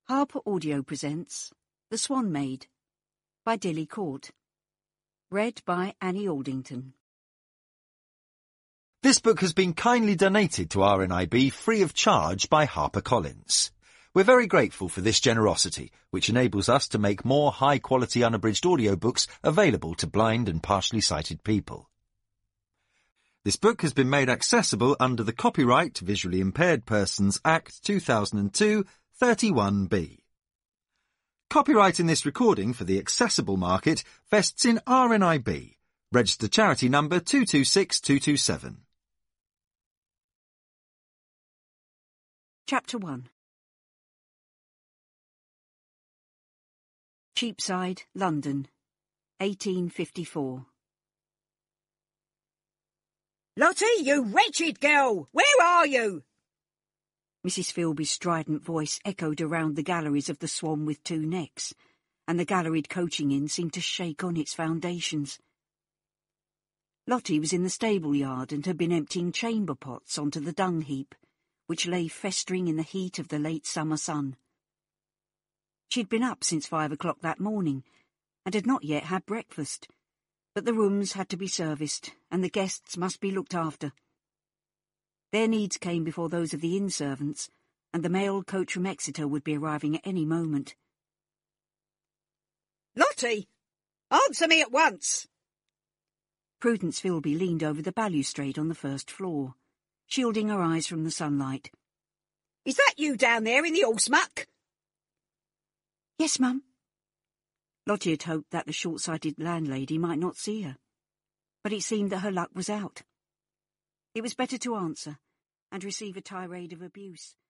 Harper Audio presents The Swan Maid by Dilly Court. Read by Annie Aldington. This book has been kindly donated to RNIB free of charge by HarperCollins. We're very grateful for this generosity, which enables us to make more high-quality unabridged audiobooks available to blind and partially sighted people. This book has been made accessible under the Copyright Visually Impaired Persons Act 2002 31B. Copyright in this recording for the accessible market vests in RNIB, registered charity number 226227. Chapter 1. Cheapside, London, 1854. Lottie, you wretched girl! Where are you? Mrs. Philby's strident voice echoed around the galleries of the Swan with Two Necks, and the galleried coaching inn seemed to shake on its foundations. Lottie was in the stable yard and had been emptying chamber pots onto the dung heap, which lay festering in the heat of the late summer sun. She'd been up since 5 o'clock that morning, and had not yet had breakfast, but the rooms had to be serviced, and the guests must be looked after. Their needs came before those of the inn servants, and the mail coach from Exeter would be arriving at any moment. Lottie, answer me at once! Prudence Philby leaned over the balustrade on the first floor, shielding her eyes from the sunlight. Is that you down there in the horse muck? Yes, Mum. Lottie had hoped that the short-sighted landlady might not see her, but it seemed that her luck was out. It was better to answer and receive a tirade of abuse